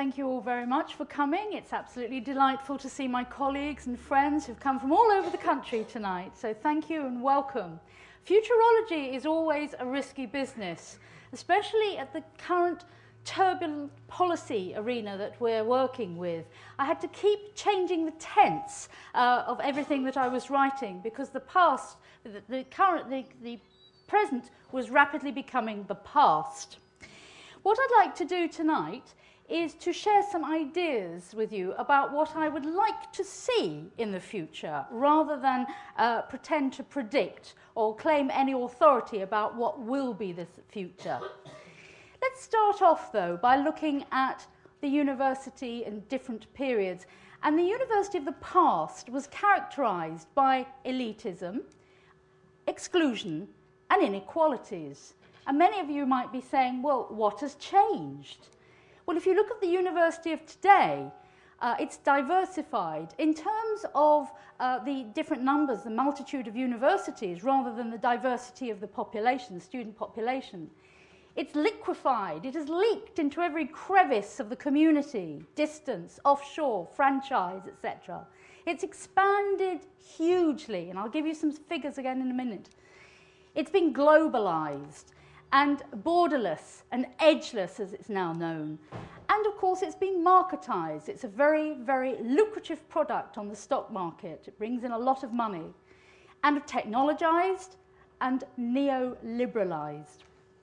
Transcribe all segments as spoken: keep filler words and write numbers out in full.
thank you all very much for coming. It's absolutely delightful to see my colleagues and friends who've come from all over the country tonight. So thank you and welcome. Futurology is always a risky business, especially at the current turbulent policy arena that we're working with. I had to keep changing the tense uh, of everything that I was writing because the past, the, the current, the, the present was rapidly becoming the past. What I'd like to do tonight is to share some ideas with you about what I would like to see in the future, rather than uh, pretend to predict or claim any authority about what will be the future. Let's start off, though, by looking at the university in different periods. And the university of the past was characterized by elitism, exclusion, and inequalities. And many of you might be saying, well, what has changed? Well, if you look at the university of today, uh, it's diversified in terms of uh, the different numbers, the multitude of universities, rather than the diversity of the population, the student population. It's liquefied, it has leaked into every crevice of the community, distance, offshore, franchise, et cetera. It's expanded hugely, and I'll give you some figures again in a minute. It's been globalized and borderless and edgeless, as it's now known. And of course, it's been marketized. It's a very, very lucrative product on the stock market. It brings in a lot of money. And technologized and neoliberalized.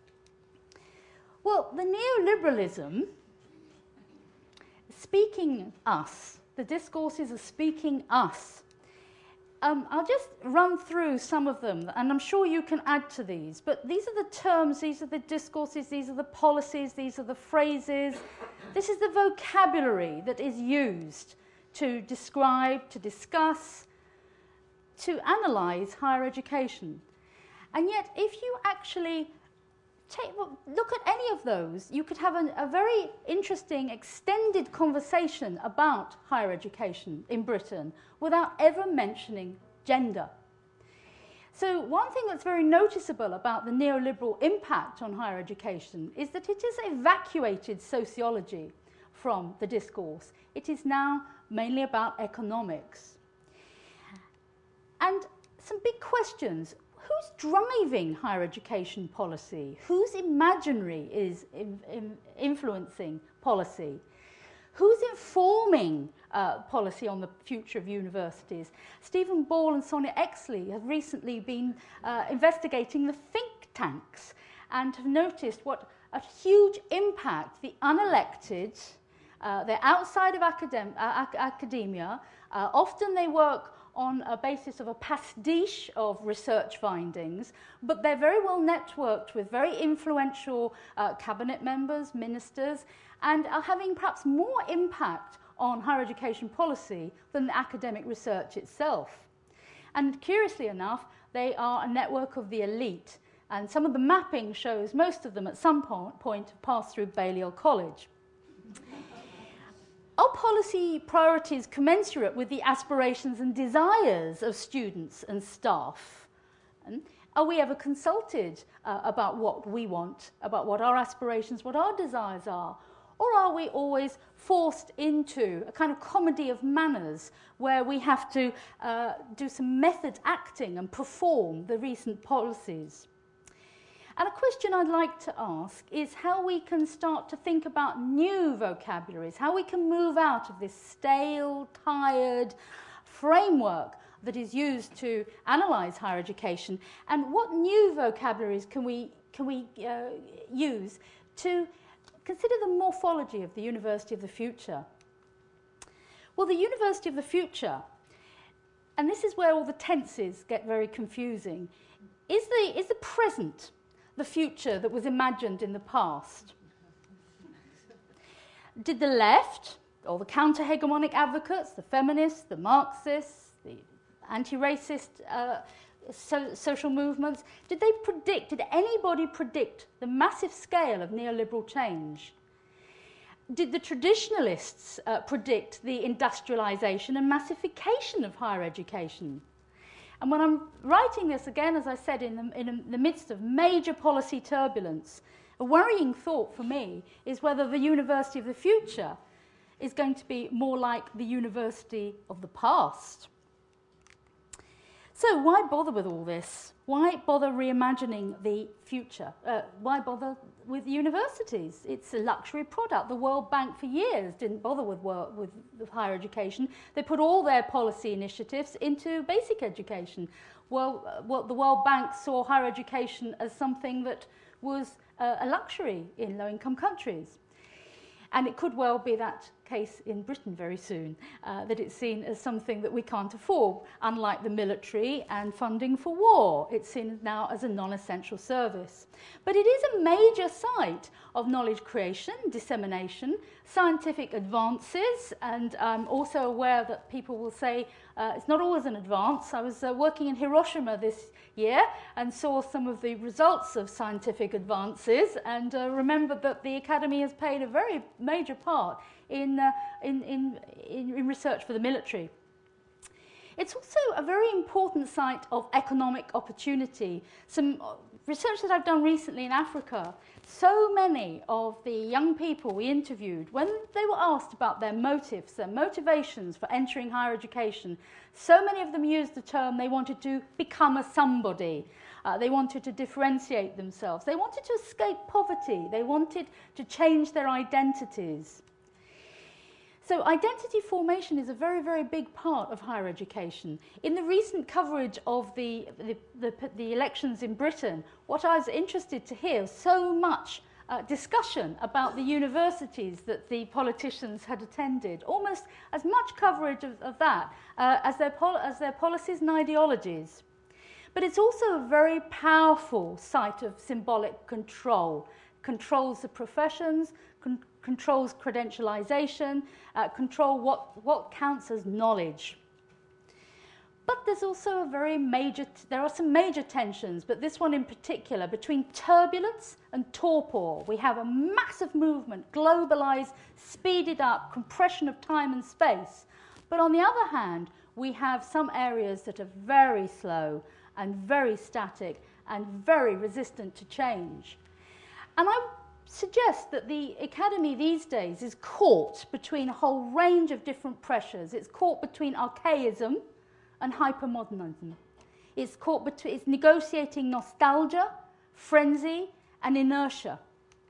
Well, the neoliberalism, speaking us, the discourses are speaking us. Um, I'll just run through some of them, and I'm sure you can add to these, but these are the terms, these are the discourses, these are the policies, these are the phrases. This is the vocabulary that is used to describe, to discuss, to analyze higher education. And yet, if you actually Take, look at any of those, you could have an, a very interesting, extended conversation about higher education in Britain without ever mentioning gender. So one thing that's very noticeable about the neoliberal impact on higher education is that it has evacuated sociology from the discourse. It is now mainly about economics. And some big questions. Who's driving higher education policy? Whose imaginary is in, in influencing policy? Who's informing uh, policy on the future of universities? Stephen Ball and Sonia Exley have recently been uh, investigating the think tanks and have noticed what a huge impact the unelected, uh, they're outside of academ uh, ac academia, uh, often they work on a basis of a pastiche of research findings, but they're very well networked with very influential uh, cabinet members, ministers, and are having perhaps more impact on higher education policy than the academic research itself. And curiously enough, they are a network of the elite, and some of the mapping shows most of them at some point have passed through Balliol College. Are policy priorities commensurate with the aspirations and desires of students and staff? And are we ever consulted uh, about what we want, about what our aspirations, what our desires are? Or are we always forced into a kind of comedy of manners where we have to uh, do some method acting and perform the recent policies? And a question I'd like to ask is how we can start to think about new vocabularies, how we can move out of this stale, tired framework that is used to analyse higher education, and what new vocabularies can we, can we uh, use to consider the morphology of the university of the future. Well, the university of the future, and this is where all the tenses get very confusing, is the, is the present the future that was imagined in the past? Did the left, or the counter-hegemonic advocates, the feminists, the Marxists, the anti-racist uh, so social movements, did they predict, did anybody predict the massive scale of neoliberal change? Did the traditionalists uh, predict the industrialization and massification of higher education? And when I'm writing this, again, as I said, in the, in the midst of major policy turbulence, a worrying thought for me is whether the university of the future is going to be more like the university of the past. So why bother with all this? Why bother reimagining the future? Uh, why bother with universities? It's a luxury product. The World Bank for years didn't bother with, work, with, with higher education. They put all their policy initiatives into basic education. Well, uh, well, the World Bank saw higher education as something that was uh, a luxury in low-income countries. And it could well be that case in Britain very soon, uh, that it's seen as something that we can't afford. Unlike the military and funding for war, it's seen now as a non-essential service. But it is a major site of knowledge creation, dissemination, scientific advances, and I'm also aware that people will say uh, it's not always an advance. I was uh, working in Hiroshima this year and saw some of the results of scientific advances, and uh, remembered that the Academy has played a very major part in, uh, in, in, in, in research for the military. It's also a very important site of economic opportunity. Some research that I've done recently in Africa, so many of the young people we interviewed, when they were asked about their motives, their motivations for entering higher education, so many of them used the term they wanted to become a somebody. Uh, they wanted to differentiate themselves. They wanted to escape poverty. They wanted to change their identities. So identity formation is a very, very big part of higher education. In the recent coverage of the, the, the, the elections in Britain, what I was interested to hear, so much uh, discussion about the universities that the politicians had attended, almost as much coverage of, of that uh, as, their pol as their policies and ideologies. But it's also a very powerful site of symbolic control. Controls the professions, con controls credentialization, uh, control what, what counts as knowledge. But there's also a very major, there are some major tensions, but this one in particular, between turbulence and torpor. We have a massive movement, globalized, speeded up, compression of time and space. But on the other hand, we have some areas that are very slow and very static and very resistant to change. And I suggest that the Academy these days is caught between a whole range of different pressures. It's caught between archaism and hypermodernism. It's caught between, it's negotiating nostalgia, frenzy, and inertia.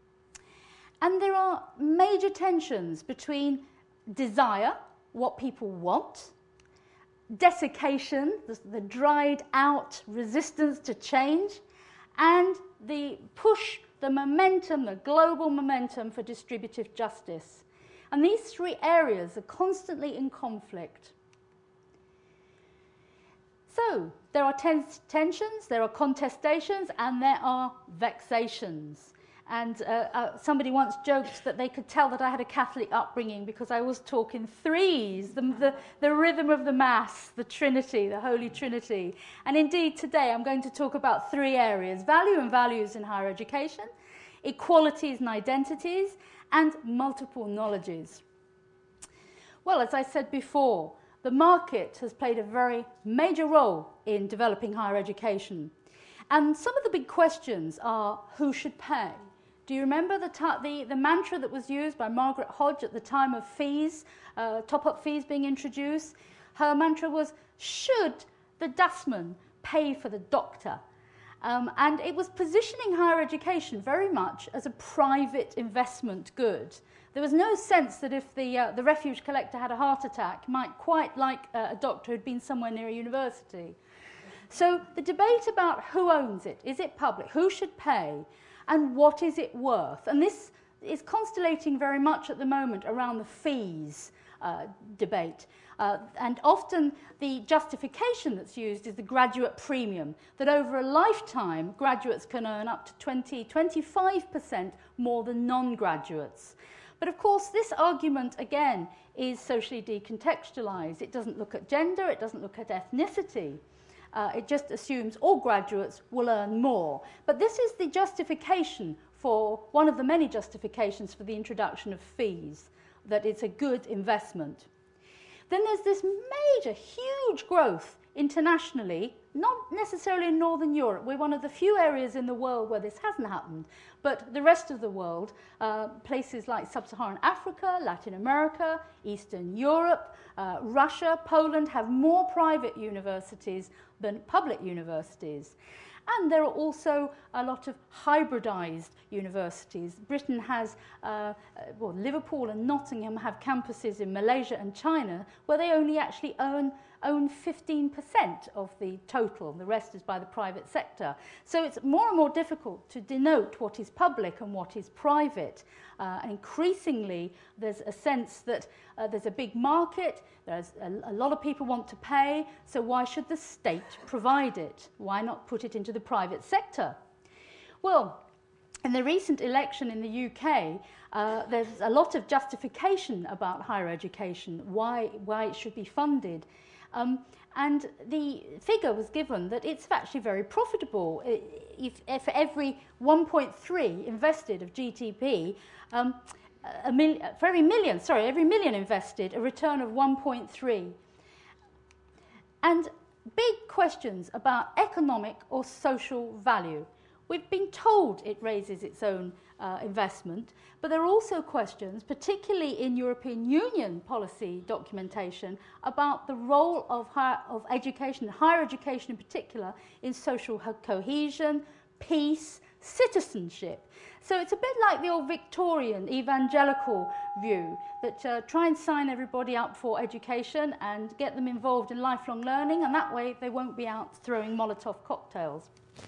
And there are major tensions between desire, what people want, desiccation, the, the dried out resistance to change, and the push, the momentum, the global momentum for distributive justice. And these three areas are constantly in conflict. So there are tens tensions, there are contestations, and there are vexations. And uh, uh, somebody once joked that they could tell that I had a Catholic upbringing because I was talking threes, the, the, the rhythm of the Mass, the Trinity, the Holy Trinity. And indeed, today I'm going to talk about three areas: value and values in higher education, equalities and identities, and multiple knowledges. Well, as I said before, the market has played a very major role in developing higher education. And some of the big questions are, who should pay? Do you remember the, the, the mantra that was used by Margaret Hodge at the time of fees, uh, top-up fees being introduced? Her mantra was, should the dustman pay for the doctor? Um, and it was positioning higher education very much as a private investment good. There was no sense that if the, uh, the refuge collector had a heart attack, he might quite like uh, a doctor who'd been somewhere near a university. So the debate about who owns it, is it public, who should pay, and what is it worth? And this is constellating very much at the moment around the fees uh, debate. Uh, and often the justification that's used is the graduate premium, that over a lifetime graduates can earn up to twenty, twenty-five percent more than non-graduates. But of course this argument again is socially decontextualized. It doesn't look at gender, it doesn't look at ethnicity. Uh, it just assumes all graduates will earn more. But this is the justification for, one of the many justifications for the introduction of fees, that it's a good investment. Then there's this major, huge growth internationally, not necessarily in Northern Europe. We're one of the few areas in the world where this hasn't happened, but the rest of the world, uh, places like Sub-Saharan Africa, Latin America, Eastern Europe, uh, Russia, Poland have more private universities than public universities. And there are also a lot of hybridized universities. Britain has, uh, well, Liverpool and Nottingham have campuses in Malaysia and China where they only actually own, own fifteen percent of the total. The rest is by the private sector. So it's more and more difficult to denote what is public and what is private. Uh, and increasingly, there's a sense that uh, there's a big market, there's a, a lot of people want to pay, so why should the state provide it? Why not put it into the private sector? Well, in the recent election in the U K, uh, there's a lot of justification about higher education, why, why it should be funded. Um, and the figure was given that it's actually very profitable. If, if for every one point three invested of G D P, um, a mil for every million, sorry, every million invested, a return of one point three. And big questions about economic or social value. We've been told it raises its own uh, investment, but there are also questions, particularly in European Union policy documentation, about the role of, higher, of education, higher education in particular, in social cohesion, peace, citizenship. So it's a bit like the old Victorian evangelical view that uh, try and sign everybody up for education and get them involved in lifelong learning, and that way they won't be out throwing Molotov cocktails.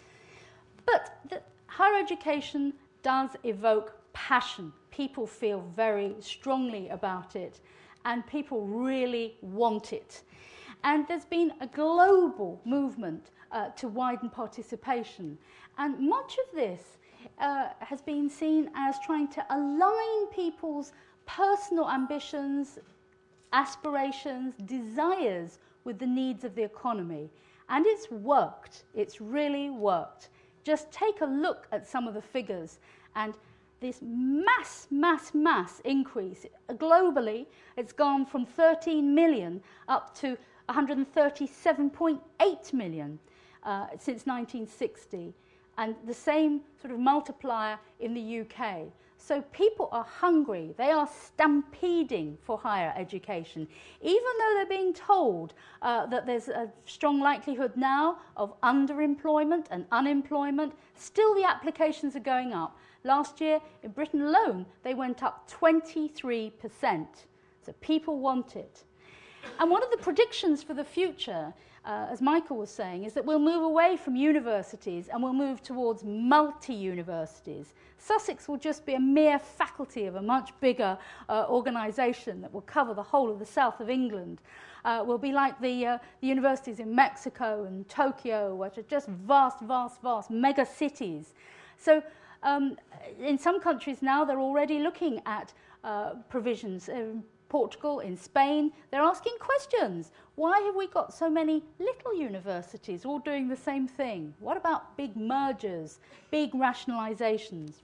But the higher education does evoke passion. People feel very strongly about it, and people really want it. And there's been a global movement uh, to widen participation. And much of this uh, has been seen as trying to align people's personal ambitions, aspirations, desires with the needs of the economy. And it's worked. It's really worked. Just take a look at some of the figures, and this mass, mass, mass increase, globally, it's gone from thirteen million up to one hundred thirty-seven point eight million uh, since nineteen sixty, and the same sort of multiplier in the U K. So people are hungry, they are stampeding for higher education, even though they're being told uh, that there's a strong likelihood now of underemployment and unemployment. Still the applications are going up. Last year in Britain alone they went up twenty-three percent. So people want it. And one of the predictions for the future, uh, as Michael was saying, is that we'll move away from universities and we'll move towards multi-universities. Sussex will just be a mere faculty of a much bigger uh, organisation that will cover the whole of the south of England. Uh, will be like the, uh, the universities in Mexico and Tokyo, which are just vast, vast, vast mega cities. So um, in some countries now they're already looking at uh, provisions. Uh, Portugal, in Spain, they're asking questions. Why have we got so many little universities all doing the same thing? What about big mergers, big rationalizations?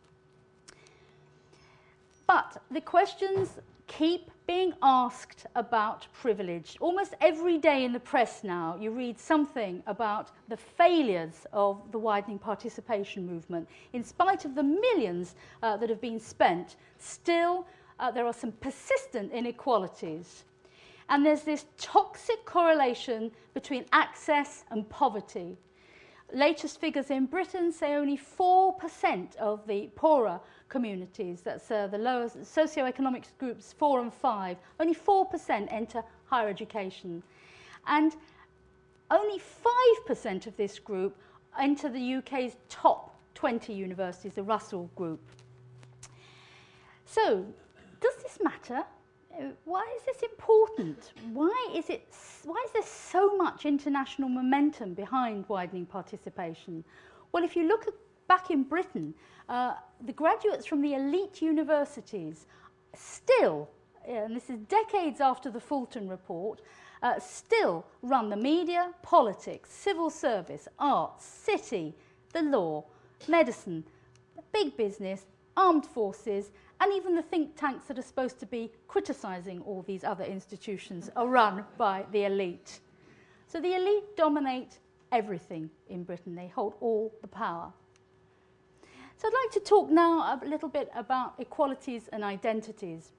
But the questions keep being asked about privilege. Almost every day in the press now, you read something about the failures of the widening participation movement. In spite of the millions uh, that have been spent, still Uh, there are some persistent inequalities. And there's this toxic correlation between access and poverty. Latest figures in Britain say only four percent of the poorer communities, that's uh, the lower socioeconomic groups four and five, only four percent enter higher education. And only five percent of this group enter the U K's top twenty universities, the Russell Group. So, does this matter? Why is this important? Why is it? Why is there so much international momentum behind widening participation? Well, if you look at, back in Britain, uh, the graduates from the elite universities still, and this is decades after the Fulton report, uh, still run the media, politics, civil service, arts, city, the law, medicine, big business, armed forces, and even the think tanks that are supposed to be criticising all these other institutions are run by the elite. So the elite dominate everything in Britain. They hold all the power. So I'd like to talk now a little bit about equalities and identities.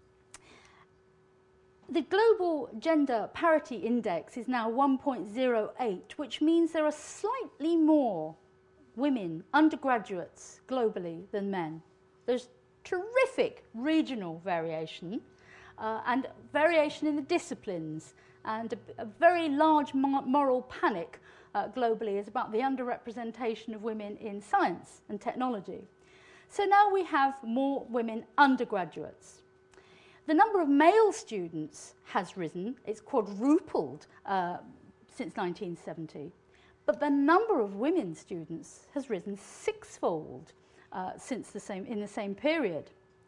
The Global Gender Parity Index is now one point zero eight, which means there are slightly more women undergraduates globally than men. There's terrific regional variation uh, and variation in the disciplines, and a, a very large moral panic uh, globally is about the underrepresentation of women in science and technology. So now we have more women undergraduates. The number of male students has risen. It's quadrupled uh, since nineteen seventy. But the number of women students has risen sixfold uh, since the same, in the same period.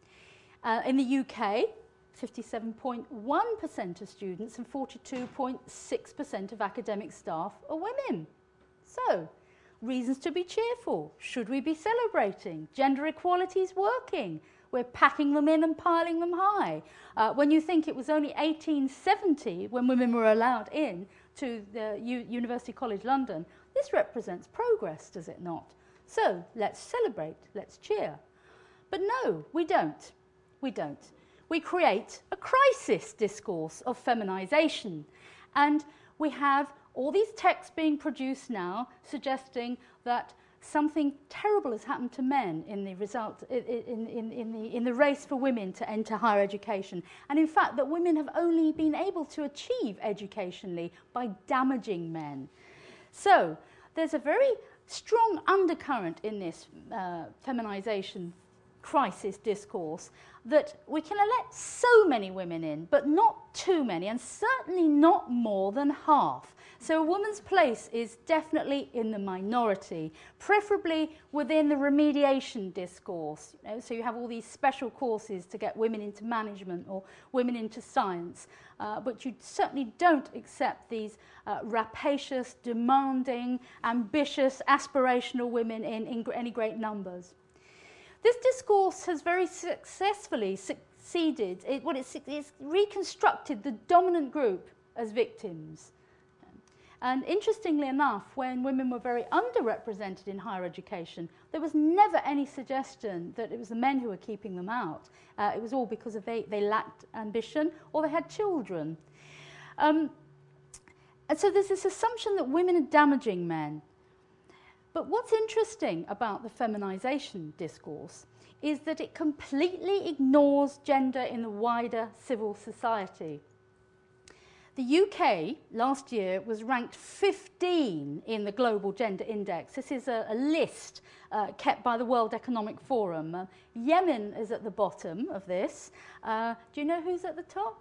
Uh, in the U K, fifty-seven point one percent of students and forty-two point six percent of academic staff are women. So, reasons to be cheerful. Should we be celebrating? Gender equality is working. We're packing them in and piling them high. Uh, when you think it was only eighteen seventy when women were allowed in to the U University College London, this represents progress, does it not? So let's celebrate, let's cheer. But no, we don't. We don't. We create a crisis discourse of feminisation. And we have all these texts being produced now suggesting that something terrible has happened to men in the result in, in, in, the, in the race for women to enter higher education. And in fact, that women have only been able to achieve educationally by damaging men. So there's a very strong undercurrent in this uh, feminisation crisis discourse that we can elect so many women in, but not too many, and certainly not more than half. So a woman's place is definitely in the minority, preferably within the remediation discourse. You know, so you have all these special courses to get women into management or women into science, uh, but you certainly don't accept these uh, rapacious, demanding, ambitious, aspirational women in, in any great numbers. This discourse has very successfully succeeded. It, what it's, it's reconstructed the dominant group as victims. And interestingly enough, when women were very underrepresented in higher education, there was never any suggestion that it was the men who were keeping them out. Uh, it was all because of they, they lacked ambition or they had children. Um, and so there's this assumption that women are damaging men. But what's interesting about the feminisation discourse is that it completely ignores gender in the wider civil society. The U K last year was ranked fifteen in the Global Gender Index. This is a, a list uh, kept by the World Economic Forum. Uh, Yemen is at the bottom of this. Uh, do you know who's at the top?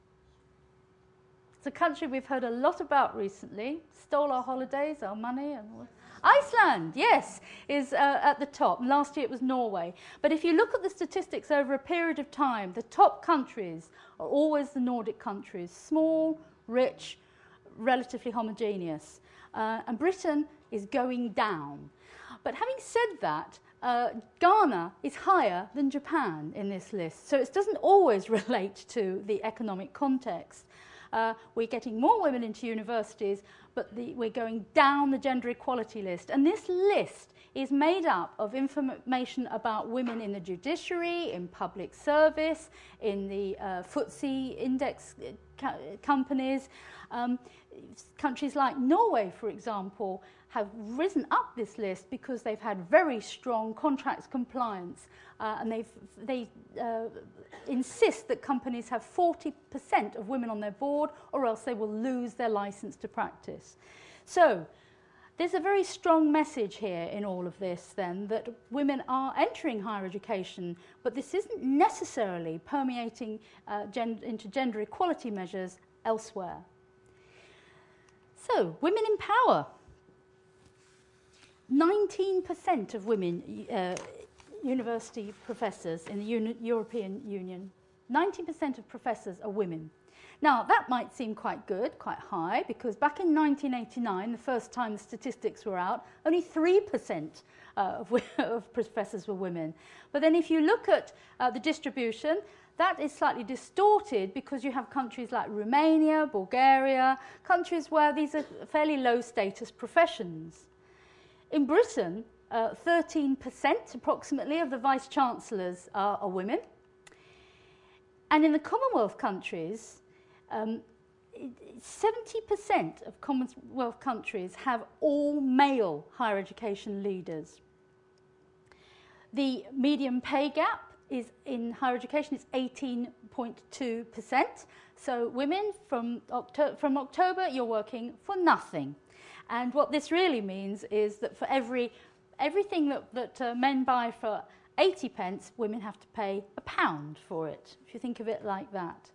It's a country we've heard a lot about recently. Stole our holidays, our money, and all. Iceland, yes, is uh, at the top. Last year it was Norway. But if you look at the statistics over a period of time, the top countries are always the Nordic countries. Small, rich, relatively homogeneous. Uh, and Britain is going down. But having said that, uh, Ghana is higher than Japan in this list. So it doesn't always relate to the economic context. Uh, we're getting more women into universities, but the, we're going down the gender equality list. And this list is made up of information about women in the judiciary, in public service, in the uh, F T S E index co companies. Um, countries like Norway, for example, have risen up this list because they've had very strong contracts compliance, uh, and they've, they uh, insist that companies have forty percent of women on their board, or else they will lose their license to practice. So there's a very strong message here in all of this, then, that women are entering higher education, but this isn't necessarily permeating uh, gen into gender equality measures elsewhere. So, women in power. nineteen percent of women uh, university professors in the Uni European Union, nineteen percent of professors are women. Now, that might seem quite good, quite high, because back in nineteen eighty-nine, the first time the statistics were out, only three percent uh, of, of professors were women. But then if you look at uh, the distribution, that is slightly distorted because you have countries like Romania, Bulgaria, countries where these are fairly low status professions. In Britain, uh, thirteen percent approximately of the vice-chancellors are, are women. And in the Commonwealth countries, um, seventy percent of Commonwealth countries have all male higher education leaders. The median pay gap is in higher education is eighteen point two percent. So women from, Octo from October, you're working for nothing. And what this really means is that for every everything that, that uh, men buy for eighty pence, women have to pay a pound for it, if you think of it like that.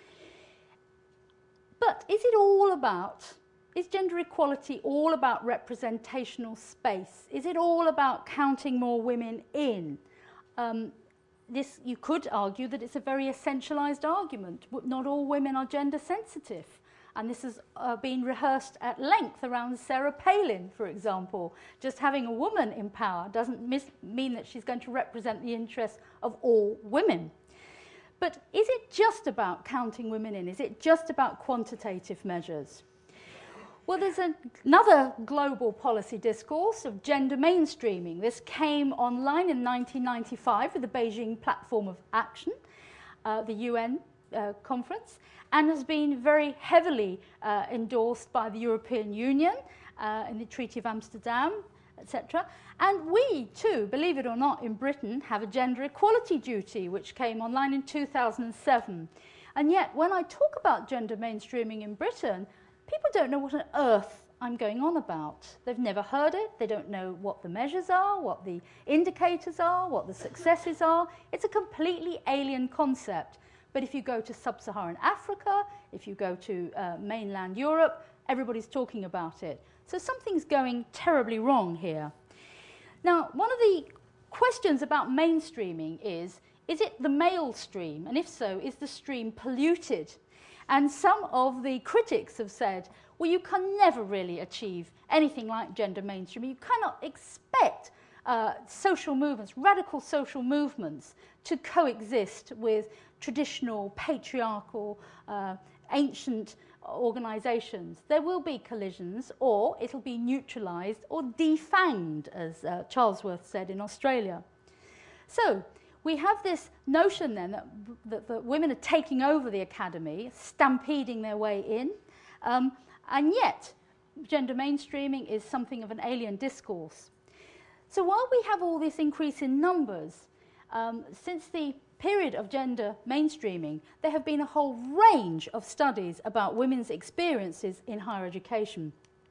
But is it all about, is gender equality all about representational space? Is it all about counting more women in? Um, this, you could argue that it's a very essentialized argument. Not all women are gender sensitive. And this has uh, been rehearsed at length around Sarah Palin, for example. Just having a woman in power doesn't mean that she's going to represent the interests of all women. But is it just about counting women in? Is it just about quantitative measures? Well, there's an, another global policy discourse of gender mainstreaming. This came online in nineteen ninety-five with the Beijing Platform of Action, uh, the U N uh, conference, and has been very heavily uh, endorsed by the European Union uh, in the Treaty of Amsterdam, et cetera. And we, too, believe it or not, in Britain, have a gender equality duty, which came online in two thousand seven. And yet, when I talk about gender mainstreaming in Britain, people don't know what on earth I'm going on about. They've never heard it. They don't know what the measures are, what the indicators are, what the successes are. It's a completely alien concept. But if you go to sub-Saharan Africa, if you go to uh, mainland Europe, everybody's talking about it. So something's going terribly wrong here. Now, one of the questions about mainstreaming is, is it the male stream? And if so, is the stream polluted? And some of the critics have said, well, you can never really achieve anything like gender mainstreaming. You cannot expect uh, social movements, radical social movements, to coexist with traditional, patriarchal, uh, ancient organisations. There will be collisions, or it'll be neutralised or defanged, as uh, Charlesworth said in Australia. So we have this notion then that, that, that women are taking over the academy, stampeding their way in, um, and yet gender mainstreaming is something of an alien discourse. So while we have all this increase in numbers, um, since the period of gender mainstreaming, there have been a whole range of studies about women's experiences in higher education.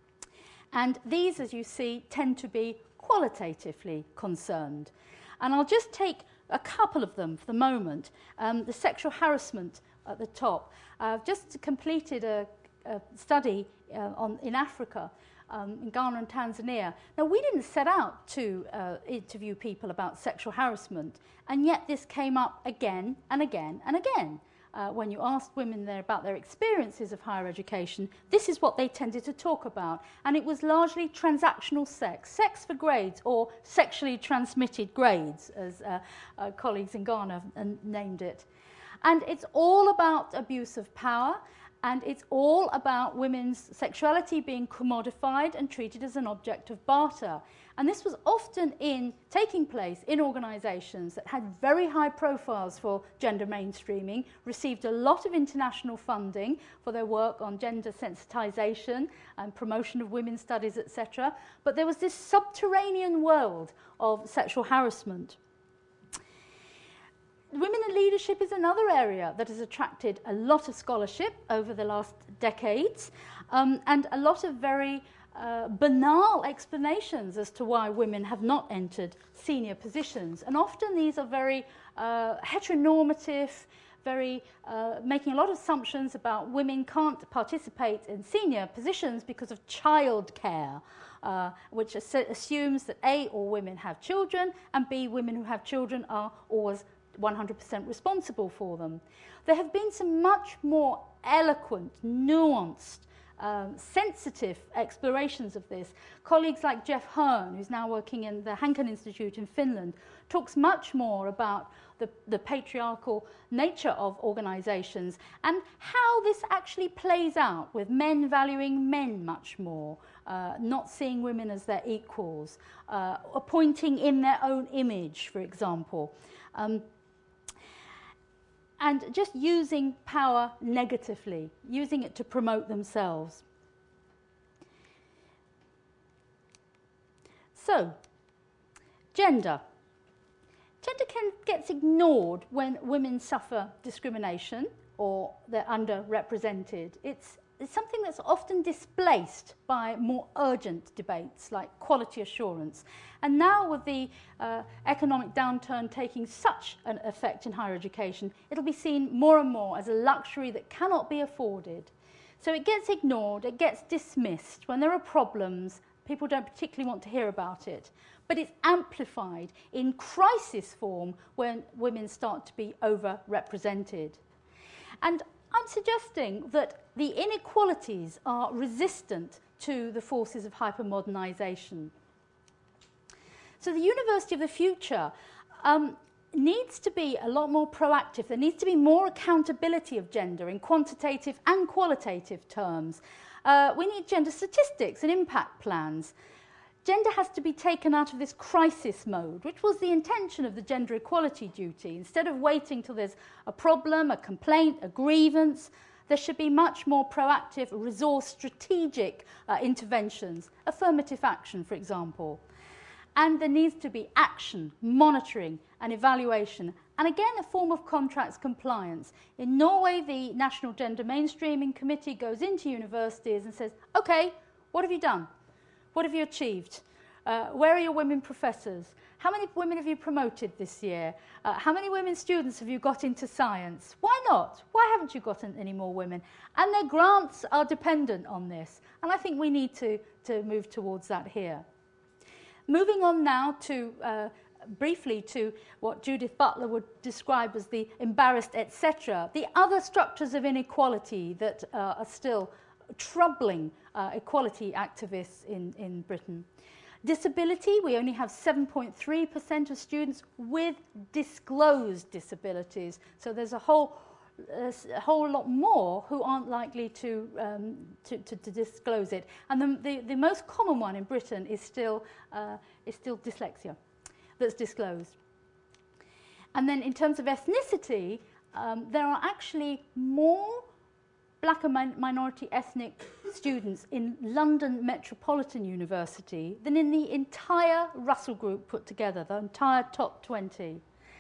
And these, as you see, tend to be qualitatively concerned. And I'll just take a couple of them for the moment. Um, the sexual harassment at the top. I've just completed a, a study uh, on, in Africa, um, in Ghana and Tanzania. Now, we didn't set out to uh, interview people about sexual harassment, and yet this came up again and again and again. Uh, when you asked women there about their experiences of higher education, this is what they tended to talk about. And it was largely transactional sex, sex for grades, or sexually transmitted grades, as uh, uh, colleagues in Ghana uh, named it. And it's all about abuse of power, and it's all about women's sexuality being commodified and treated as an object of barter. And this was often in taking place in organisations that had very high profiles for gender mainstreaming, received a lot of international funding for their work on gender sensitisation and promotion of women's studies, et cetera. But there was this subterranean world of sexual harassment. Women in leadership is another area that has attracted a lot of scholarship over the last decades, um, and a lot of very uh, banal explanations as to why women have not entered senior positions. And often these are very uh, heteronormative, very uh, making a lot of assumptions about women can't participate in senior positions because of childcare, uh, which ass assumes that A, all women have children, and B, women who have children are always one hundred percent responsible for them. There have been some much more eloquent, nuanced, um, sensitive explorations of this. Colleagues like Jeff Hearn, who's now working in the Hanken Institute in Finland, talks much more about the, the patriarchal nature of organizations and how this actually plays out with men valuing men much more, uh, not seeing women as their equals, uh, appointing in their own image, for example. Um, and just using power negatively, using it to promote themselves. So, gender. Gender can, gets ignored when women suffer discrimination or they're underrepresented. It's, it's something that's often displaced by more urgent debates like quality assurance. And now with the uh, economic downturn taking such an effect in higher education, it'll be seen more and more as a luxury that cannot be afforded. So it gets ignored, it gets dismissed. When there are problems, people don't particularly want to hear about it. But it's amplified in crisis form when women start to be overrepresented. And I'm suggesting that the inequalities are resistant to the forces of hypermodernization. So the University of the Future um, needs to be a lot more proactive. There needs to be more accountability of gender in quantitative and qualitative terms. Uh, we need gender statistics and impact plans. Gender has to be taken out of this crisis mode, which was the intention of the gender equality duty. Instead of waiting till there's a problem, a complaint, a grievance, there should be much more proactive, resource strategic uh, interventions, affirmative action, for example. And there needs to be action, monitoring and evaluation, and again a form of contracts compliance. In Norway, the National Gender Mainstreaming Committee goes into universities and says, okay, what have you done? What have you achieved? Uh, where are your women professors? How many women have you promoted this year? Uh, how many women students have you got into science? Why not? Why haven't you gotten any more women? And their grants are dependent on this. And I think we need to, to move towards that here. Moving on now to, uh, briefly to what Judith Butler would describe as the embarrassed et cetera, the other structures of inequality that uh, are still troubling uh, equality activists in, in Britain. Disability, we only have seven point three percent of students with disclosed disabilities. So there's a whole, uh, a whole lot more who aren't likely to, um, to, to, to disclose it. And the, the, the most common one in Britain is still, uh, is still dyslexia that's disclosed. And then in terms of ethnicity, um, there are actually more Black and min minority ethnic students in London Metropolitan University than in the entire Russell Group put together, the entire top twenty.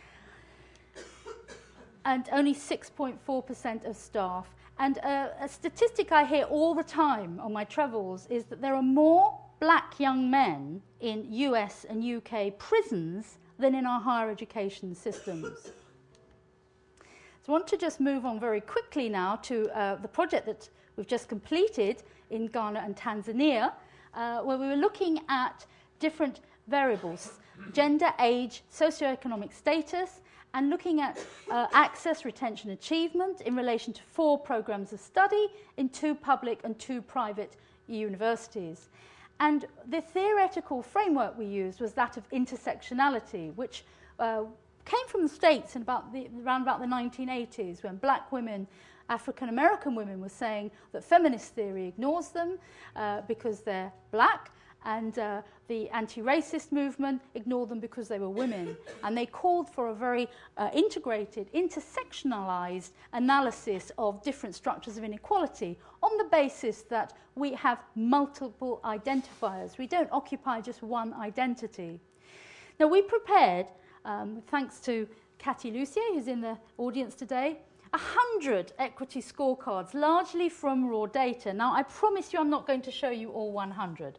And only six point four percent of staff. And uh, a statistic I hear all the time on my travels is that there are more black young men in U S and U K prisons than in our higher education systems. So I want to just move on very quickly now to uh, the project that we've just completed in Ghana and Tanzania, uh, where we were looking at different variables, gender, age, socioeconomic status, and looking at uh, access, retention, achievement in relation to four programs of study in two public and two private universities. And the theoretical framework we used was that of intersectionality, which uh, came from the States in about the, around about the nineteen eighties, when black women, African-American women, were saying that feminist theory ignores them uh, because they're black, and uh, the anti-racist movement ignored them because they were women. And they called for a very uh, integrated, intersectionalized analysis of different structures of inequality on the basis that we have multiple identifiers. We don't occupy just one identity. Now, we prepared, Um, thanks to Cathy Lucier, who's in the audience today, a hundred equity scorecards, largely from raw data. Now, I promise you I'm not going to show you all one hundred.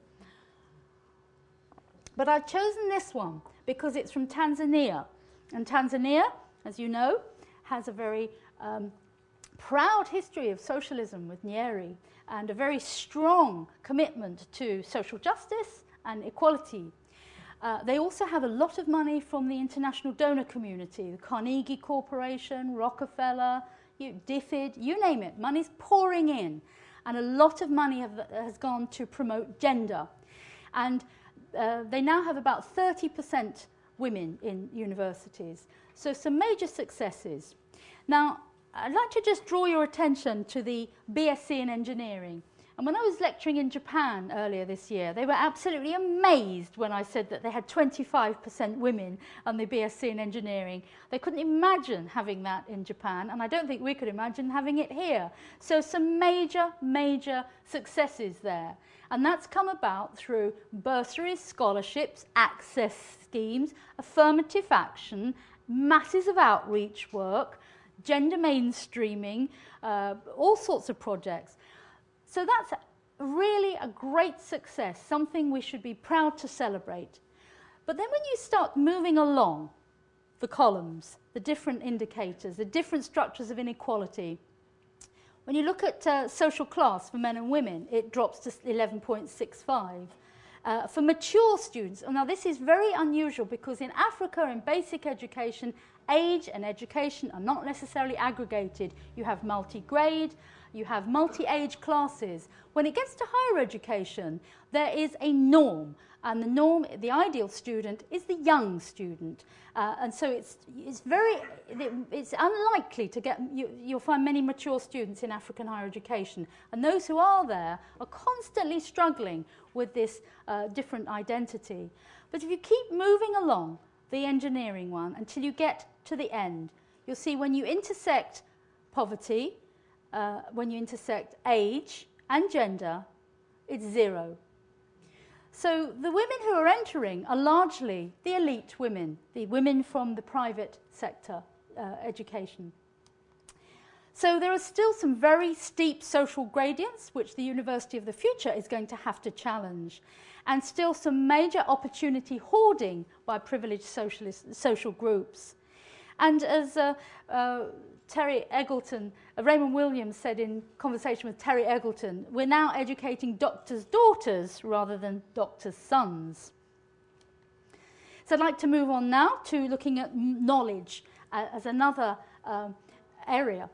But I've chosen this one because it's from Tanzania. And Tanzania, as you know, has a very um, proud history of socialism with Nyerere and a very strong commitment to social justice and equality. Uh, they also have a lot of money from the international donor community, the Carnegie Corporation, Rockefeller, you, DFID, you name it. Money's pouring in, and a lot of money have, has gone to promote gender. And uh, they now have about thirty percent women in universities. So some major successes. Now, I'd like to just draw your attention to the B S c in engineering. And when I was lecturing in Japan earlier this year, they were absolutely amazed when I said that they had twenty-five percent women on the B S c in engineering. They couldn't imagine having that in Japan, and I don't think we could imagine having it here. So some major, major successes there. And that's come about through bursaries, scholarships, access schemes, affirmative action, masses of outreach work, gender mainstreaming, uh, all sorts of projects. So that's really a great success, something we should be proud to celebrate. But then when you start moving along the columns, the different indicators, the different structures of inequality, when you look at uh, social class for men and women, it drops to eleven point six five. Uh, for mature students, now this is very unusual because in Africa, in basic education, age and education are not necessarily aggregated. You have multi-grade, you have multi-age classes. When it gets to higher education, there is a norm, and the norm, the ideal student, is the young student. Uh, and so it's, it's very, it's unlikely to get, you, you'll find many mature students in African higher education, and those who are there are constantly struggling with this uh, different identity. But if you keep moving along the engineering one until you get to the end, you'll see when you intersect poverty, uh, when you intersect age and gender, it's zero. So the women who are entering are largely the elite women, the women from the private sector uh, education. So there are still some very steep social gradients which the University of the Future is going to have to challenge, and still some major opportunity hoarding by privileged socialist, social groups. And as uh, uh, Terry Eggleton, uh, Raymond Williams said in conversation with Terry Eggleton, we're now educating doctors' daughters rather than doctors' sons. So I'd like to move on now to looking at knowledge uh, as another uh, area.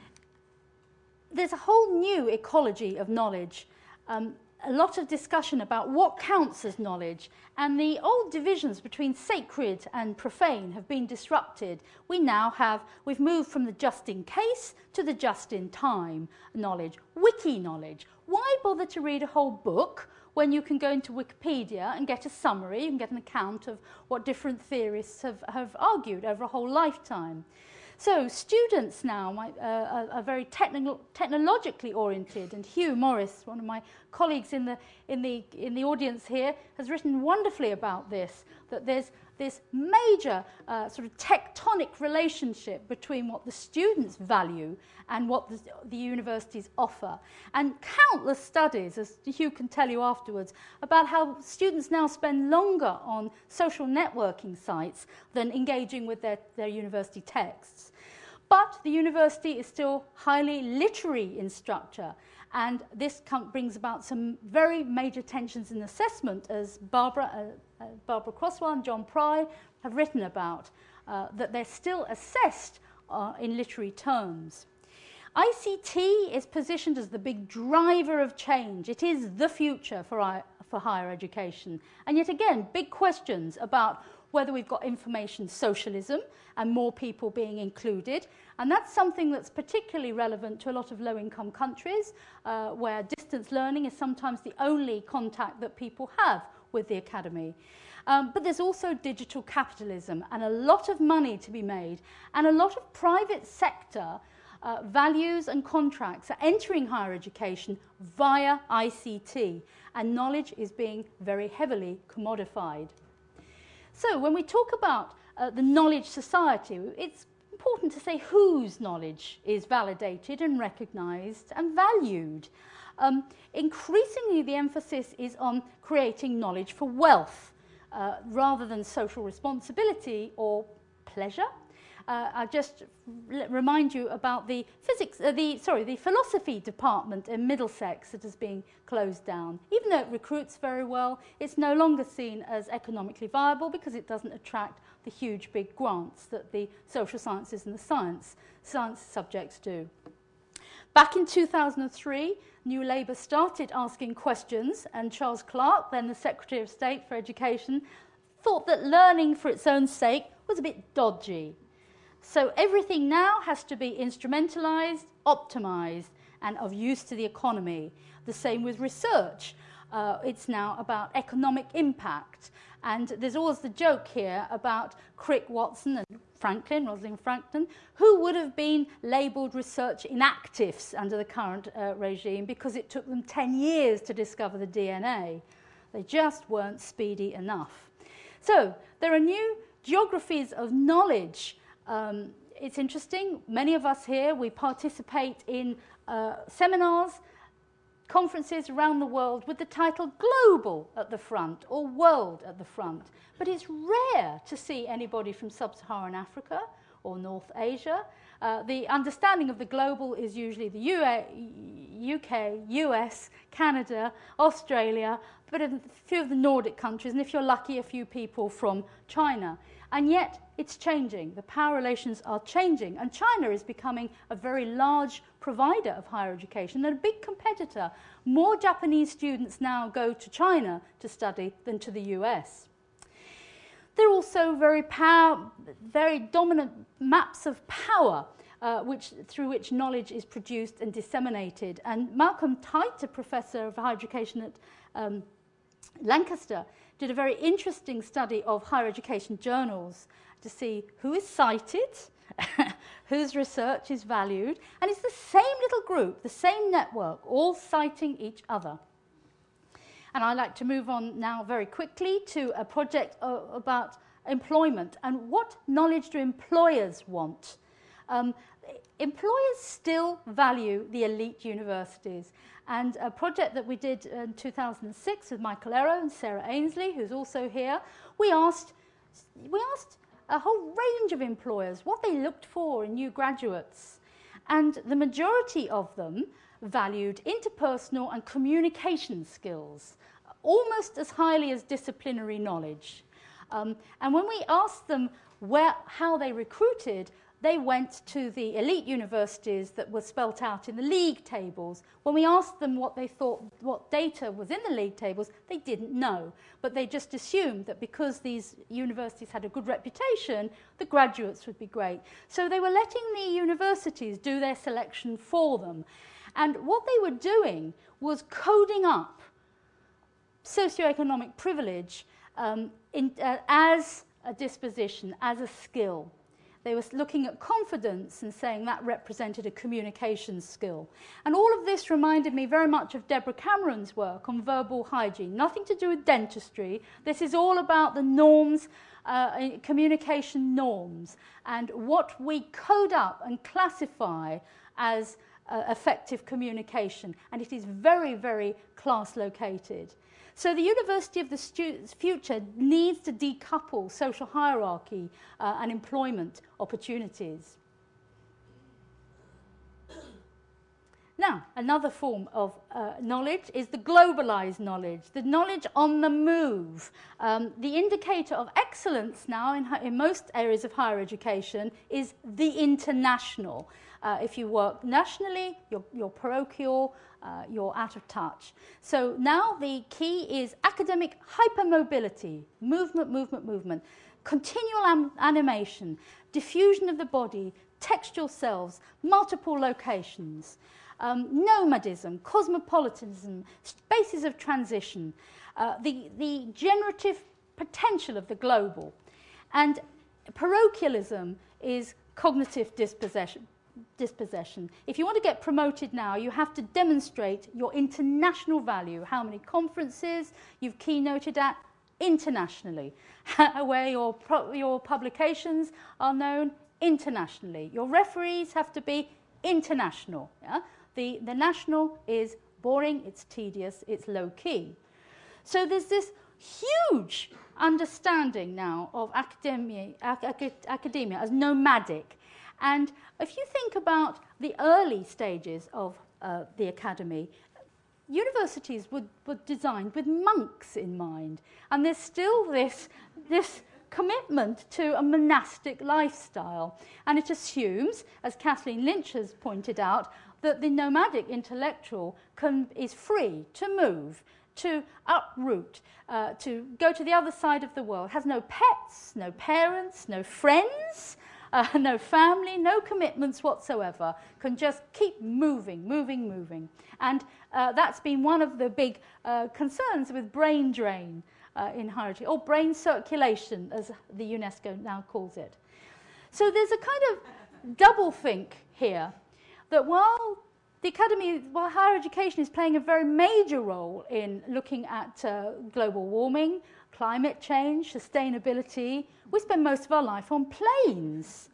There's a whole new ecology of knowledge. Um, a lot of discussion about what counts as knowledge, and the old divisions between sacred and profane have been disrupted. We now have, we've moved from the just in case to the just in time knowledge, wiki knowledge. Why bother to read a whole book when you can go into Wikipedia and get a summary and get an account of what different theorists have, have argued over a whole lifetime? So students now might, uh, are, are very technical, technologically oriented, and Hugh Morris, one of my colleagues in the, in, the, in the audience here, has written wonderfully about this, that there's this major uh, sort of tectonic relationship between what the students value and what the, the universities offer. And countless studies, as Hugh can tell you afterwards, about how students now spend longer on social networking sites than engaging with their, their university texts. But the university is still highly literary in structure, and this brings about some very major tensions in assessment, as Barbara, uh, uh, Barbara Croswell and John Pry have written about, uh, that they're still assessed uh, in literary terms. I C T is positioned as the big driver of change. It is the future for, our, for higher education. And yet again, big questions about whether we've got information socialism and more people being included. And that's something that's particularly relevant to a lot of low-income countries, uh, where distance learning is sometimes the only contact that people have with the academy. Um, but there's also digital capitalism and a lot of money to be made, and a lot of private sector uh, values and contracts are entering higher education via I C T, and knowledge is being very heavily commodified. So when we talk about uh, the knowledge society, it's important to say whose knowledge is validated and recognised and valued. Um, increasingly, the emphasis is on creating knowledge for wealth uh, rather than social responsibility or pleasure. Uh, I'll just remind you about the physics, uh, the sorry, the philosophy department in Middlesex that is being closed down. Even though it recruits very well, it's no longer seen as economically viable because it doesn't attract the huge big grants that the social sciences and the science, science subjects do. Back in two thousand three, New Labour started asking questions, and Charles Clarke, then the Secretary of State for Education, thought that learning for its own sake was a bit dodgy. So everything now has to be instrumentalized, optimized, and of use to the economy. The same with research. Uh, it's now about economic impact. And there's always the joke here about Crick Watson and Franklin, Rosalind Franklin, who would have been labelled research inactives under the current uh, regime because it took them ten years to discover the D N A. They just weren't speedy enough. So there are new geographies of knowledge. Um, it's interesting, many of us here, we participate in uh, seminars, conferences around the world with the title Global at the front or World at the front. But it's rare to see anybody from Sub-Saharan Africa or North Asia. Uh, the understanding of the global is usually the U A, U K, U S, Canada, Australia, but a few of the Nordic countries, and if you're lucky, a few people from China. And yet, it's changing. The power relations are changing, and China is becoming a very large provider of higher education and a big competitor. More Japanese students now go to China to study than to the U S. There are also very, power, very dominant maps of power uh, which, through which knowledge is produced and disseminated. And Malcolm Tite, a professor of higher education at um, Lancaster, did a very interesting study of higher education journals to see who is cited, whose research is valued, and it's the same little group, the same network, all citing each other. And I'd like to move on now very quickly to a project uh, about employment and what knowledge do employers want. Um, employers still value the elite universities. And a project that we did in two thousand six with Michael Arrow and Sarah Ainsley, who's also here, we asked, we asked a whole range of employers what they looked for in new graduates. And the majority of them valued interpersonal and communication skills, almost as highly as disciplinary knowledge. Um, and when we asked them where, how they recruited, they went to the elite universities that were spelt out in the league tables. When we asked them what they thought, what data was in the league tables, they didn't know. But they just assumed that because these universities had a good reputation, the graduates would be great. So they were letting the universities do their selection for them. And what they were doing was coding up socioeconomic privilege um, in, uh, as a disposition, as a skill. They were looking at confidence and saying that represented a communication skill. And all of this reminded me very much of Deborah Cameron's work on verbal hygiene. Nothing to do with dentistry. This is all about the norms, uh, communication norms, and what we code up and classify as uh, effective communication. And it is very, very class located. So the University of the Future needs to decouple social hierarchy uh, and employment opportunities. Now, another form of uh, knowledge is the globalized knowledge, the knowledge on the move. Um, the indicator of excellence now in, in most areas of higher education is the international. Uh, if you work nationally, you're, you're parochial, uh, you're out of touch. So now the key is academic hypermobility, movement, movement, movement, continual am animation, diffusion of the body, textual selves, multiple locations. Um, nomadism, cosmopolitanism, spaces of transition, uh, the, the generative potential of the global. And parochialism is cognitive dispossession. dispossession. If you want to get promoted now, you have to demonstrate your international value, how many conferences you've keynoted at internationally, where your, your publications are known internationally. Your referees have to be international. Yeah? The, the national is boring, it's tedious, it's low-key. So there's this huge understanding now of academia, ac academia as nomadic. And if you think about the early stages of uh, the academy, universities were, were designed with monks in mind. And there's still this, this commitment to a monastic lifestyle. And it assumes, as Kathleen Lynch has pointed out, that the nomadic intellectual can, is free to move, to uproot, uh, to go to the other side of the world, has no pets, no parents, no friends, uh, no family, no commitments whatsoever, can just keep moving, moving, moving. And uh, that's been one of the big uh, concerns with brain drain uh, in higher education, or brain circulation, as the UNESCO now calls it. So there's a kind of double think here, that while the academy, while higher education is playing a very major role in looking at uh, global warming, climate change, sustainability, we spend most of our life on planes.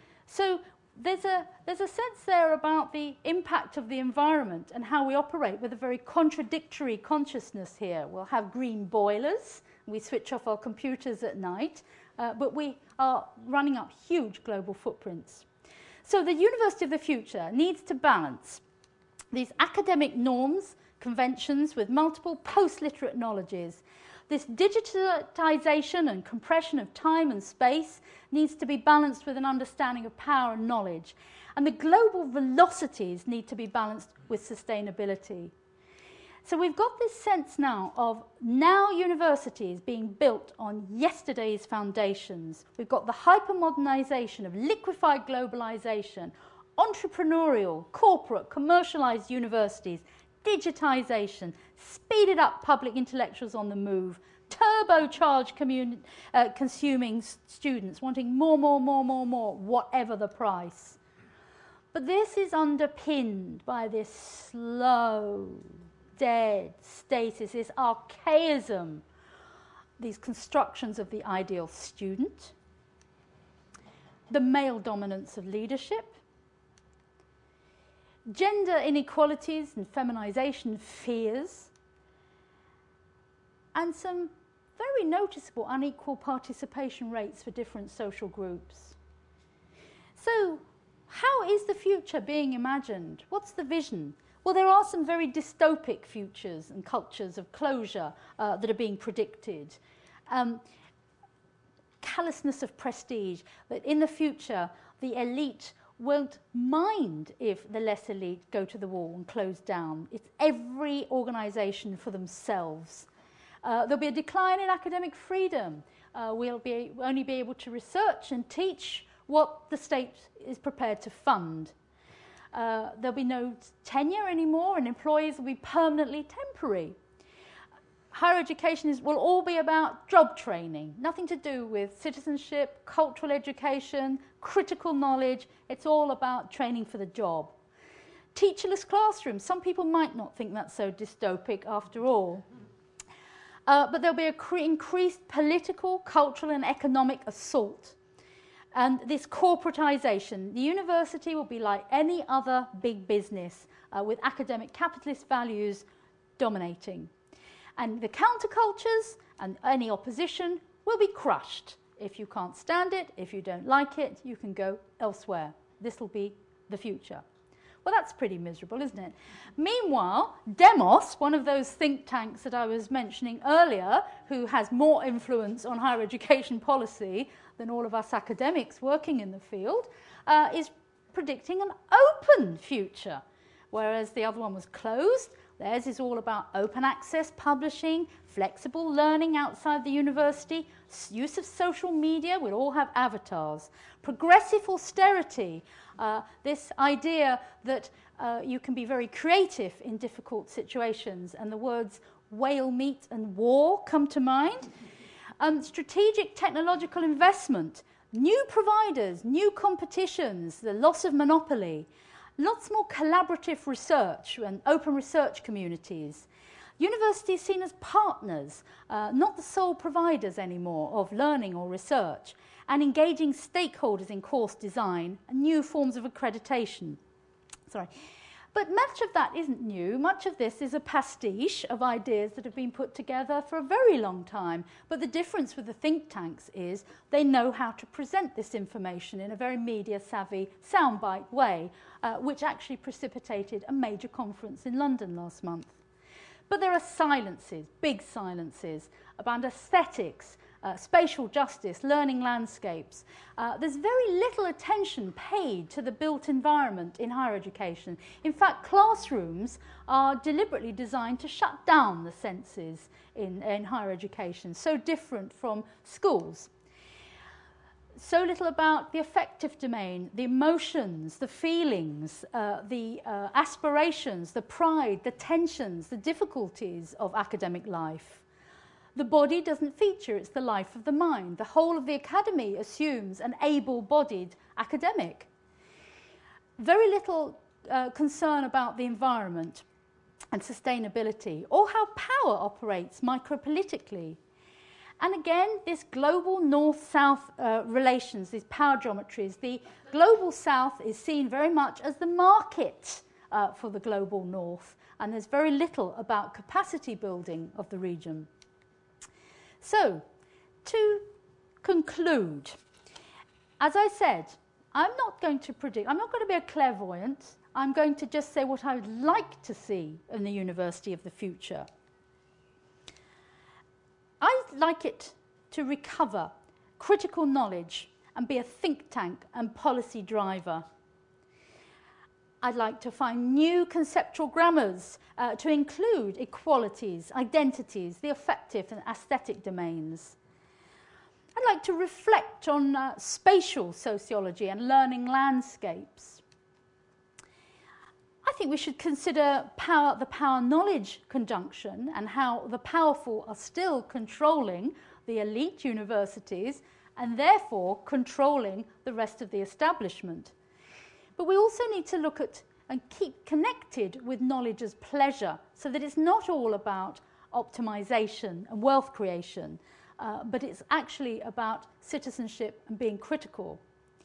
So there's a, there's a sense there about the impact of the environment and how we operate with a very contradictory consciousness here. We'll have green boilers, we switch off our computers at night, uh, but we are running up huge global footprints. So the University of the Future needs to balance these academic norms, conventions with multiple post-literate knowledges. This digitization and compression of time and space needs to be balanced with an understanding of power and knowledge. And the global velocities need to be balanced with sustainability. So we've got this sense now of now universities being built on yesterday's foundations. We've got the hypermodernization of liquefied globalization, entrepreneurial, corporate, commercialized universities, digitization, speeded up public intellectuals on the move, turbocharged uh, consuming students wanting more, more, more, more, more, whatever the price. But this is underpinned by this slow, dead stasis, this archaism, these constructions of the ideal student, the male dominance of leadership, gender inequalities and feminization fears, and some very noticeable unequal participation rates for different social groups. So, how is the future being imagined? What's the vision? Well, there are some very dystopic futures and cultures of closure uh, that are being predicted. Um, callousness of prestige, that in the future the elite won't mind if the less elite go to the wall and close down. It's every organisation for themselves. Uh, there'll be a decline in academic freedom. Uh, we'll be, only be able to research and teach what the state is prepared to fund. Uh, there'll be no tenure anymore, and employees will be permanently temporary. Higher education is, will all be about job training, nothing to do with citizenship, cultural education, critical knowledge. It's all about training for the job. Teacherless classrooms. Some people might not think that's so dystopic after all. Uh, but there'll be an increased political, cultural and economic assault. And this corporatization. The university will be like any other big business uh, with academic capitalist values dominating. And the countercultures and any opposition will be crushed. If you can't stand it, if you don't like it, you can go elsewhere. This will be the future. Well, that's pretty miserable, isn't it? Meanwhile, Demos, one of those think tanks that I was mentioning earlier, who has more influence on higher education policy than all of us academics working in the field, uh, is predicting an open future, whereas the other one was closed. Theirs is all about open access publishing, flexible learning outside the university, use of social media. We'll all have avatars. Progressive austerity, uh, this idea that uh, you can be very creative in difficult situations, and the words whale meat and war come to mind. Um, strategic technological investment, new providers, new competitions, the loss of monopoly. Lots more collaborative research and open research communities. Universities seen as partners, uh, not the sole providers anymore of learning or research, and engaging stakeholders in course design and new forms of accreditation. Sorry. But much of that isn't new. Much of this is a pastiche of ideas that have been put together for a very long time. But the difference with the think tanks is they know how to present this information in a very media-savvy, soundbite way, uh, which actually precipitated a major conference in London last month. But there are silences, big silences, about aesthetics, Uh, spatial justice, learning landscapes. Uh, there's very little attention paid to the built environment in higher education. In fact, classrooms are deliberately designed to shut down the senses in, in higher education, so different from schools. So little about the affective domain, the emotions, the feelings, uh, the uh, aspirations, the pride, the tensions, the difficulties of academic life. The body doesn't feature, it's the life of the mind. The whole of the academy assumes an able-bodied academic. Very little uh, concern about the environment and sustainability, or how power operates micropolitically. And again, this global north-south uh, relations, these power geometries, the global south is seen very much as the market uh, for the global north, and there's very little about capacity building of the region. So, to conclude, as I said, I'm not going to predict, I'm not going to be a clairvoyant, I'm going to just say what I would like to see in the University of the future. I'd like it to recover critical knowledge and be a think tank and policy driver. I'd like to find new conceptual grammars uh, to include equalities, identities, the affective and aesthetic domains. I'd like to reflect on uh, spatial sociology and learning landscapes. I think we should consider power, the power-knowledge conjunction and how the powerful are still controlling the elite universities and therefore controlling the rest of the establishment. But we also need to look at and keep connected with knowledge as pleasure, so that it's not all about optimization and wealth creation, uh, but it's actually about citizenship and being critical.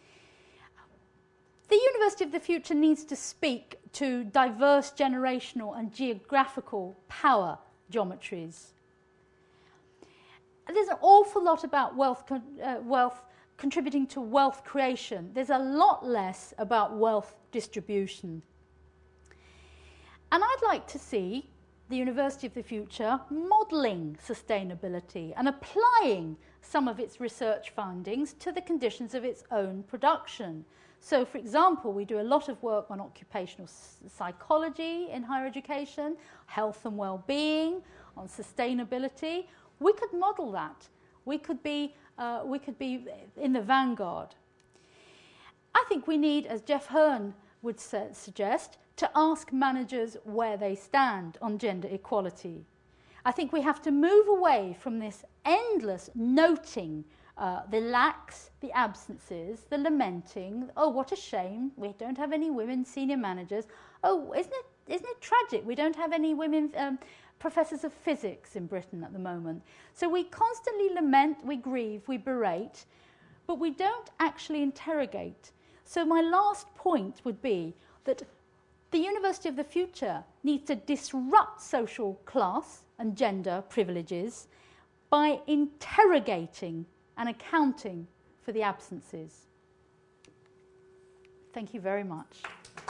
The University of the Future needs to speak to diverse generational and geographical power geometries. There's an awful lot about wealth, uh, wealth contributing to wealth creation. There's a lot less about wealth distribution. And I'd like to see the University of the Future modelling sustainability and applying some of its research findings to the conditions of its own production. So, for example, we do a lot of work on occupational psychology in higher education, health and well-being, on sustainability. We could model that. We could be, uh, we could be in the vanguard. I think we need, as Jeff Hearn would suggest, to ask managers where they stand on gender equality. I think we have to move away from this endless noting uh, the lacks, the absences, the lamenting. Oh, what a shame, we don't have any women senior managers. Oh, isn't it, isn't it tragic, we don't have any women um, professors of physics in Britain at the moment. So we constantly lament, we grieve, we berate, but we don't actually interrogate. So my last point would be that the University of the Future needs to disrupt social class and gender privileges by interrogating and accounting for the absences. Thank you very much.